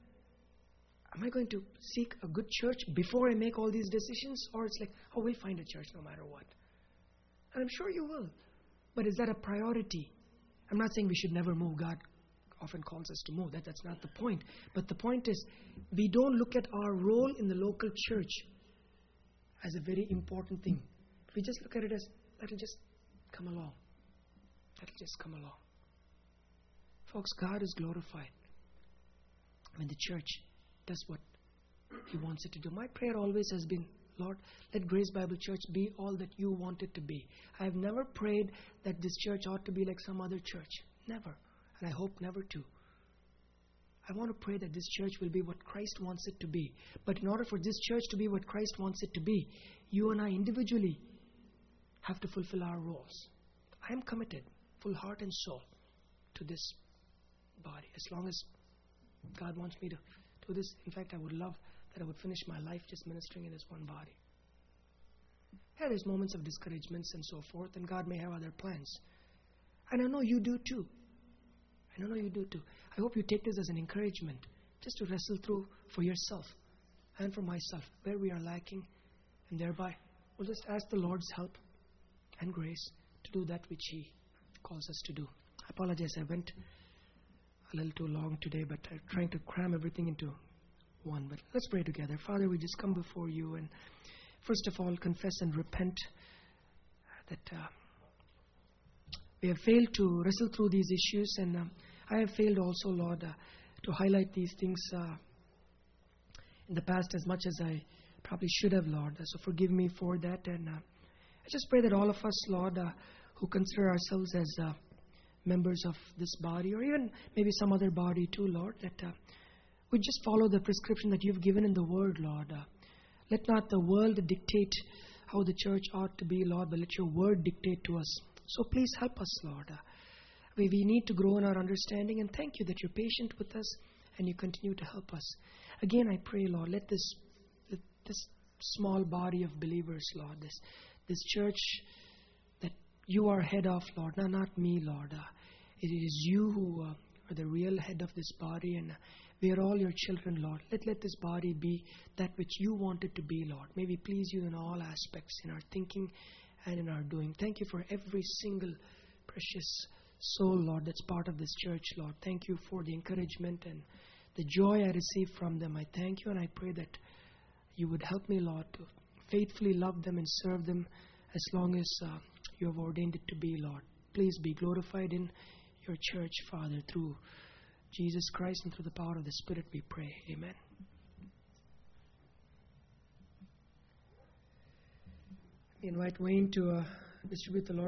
am I going to seek a good church before I make all these decisions? Or it's like, oh, we'll find a church no matter what. And I'm sure you will. But is that a priority? I'm not saying we should never move. God often calls us to move. That, that's not the point. But the point is, we don't look at our role in the local church as a very important thing. We just look at it as, that'll just come along. That'll just come along. Folks, God is glorified when the church does what He wants it to do. My prayer always has been, Lord, let Grace Bible Church be all that You want it to be. I have never prayed that this church ought to be like some other church. Never. And I hope never to. I want to pray that this church will be what Christ wants it to be. But in order for this church to be what Christ wants it to be, you and I individually have to fulfill our roles. I am committed, full heart and soul, to this body. As long as God wants me to do this. In fact, I would love that I would finish my life just ministering in this one body. Yeah, there's moments of discouragements and so forth, and God may have other plans. And I know you do too. I know you do too. I hope you take this as an encouragement just to wrestle through for yourself and for myself where we are lacking, and thereby we'll just ask the Lord's help and grace to do that which He calls us to do. I apologize, I went a little too long today, but I'm trying to cram everything into one. But let's pray together. Father, we just come before You and first of all confess and repent that uh, we have failed to wrestle through these issues, and uh, I have failed also, Lord, uh, to highlight these things uh, in the past as much as I probably should have, Lord. Uh, so forgive me for that, and uh, I just pray that all of us, Lord, uh, who consider ourselves as uh, members of this body, or even maybe some other body too, Lord, that uh, we just follow the prescription that You've given in the Word, Lord. Uh, let not the world dictate how the church ought to be, Lord, but let Your Word dictate to us. So please help us, Lord. Uh, we, we need to grow in our understanding, and thank You that You're patient with us and You continue to help us. Again, I pray, Lord, let this let this small body of believers, Lord, this this church that You are head of, Lord, no, not me, Lord. Uh, it is You who uh, are the real head of this body, and uh, we are all Your children, Lord. Let let this body be that which You want it to be, Lord. May we please You in all aspects, in our thinking and in our doing. Thank You for every single precious soul, Lord, that's part of this church, Lord. Thank You for the encouragement and the joy I receive from them. I thank You, and I pray that You would help me, Lord, to faithfully love them and serve them as long as uh, You have ordained it to be, Lord. Please be glorified in Your church, Father, through Jesus Christ and through the power of the Spirit we pray. Amen. I invite Wayne to uh, distribute the Lord.